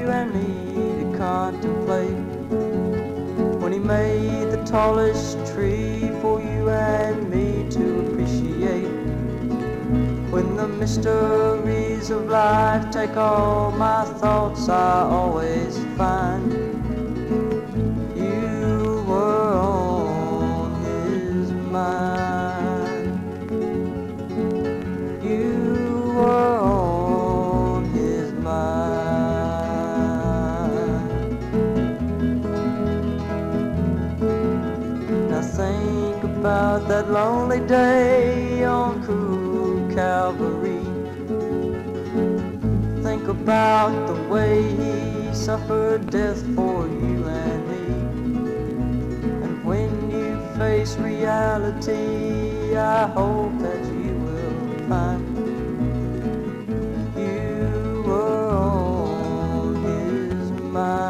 you and me to contemplate. When he made the tallest tree for you and me to appreciate. When the mysteries of life take all my thoughts, I always find you were on his mind. You were on his mind. Now think about that lonely day on cruel Calvary. Think about the way he suffered death for you and me. And when you face reality, I hope that you will find you were on his mind.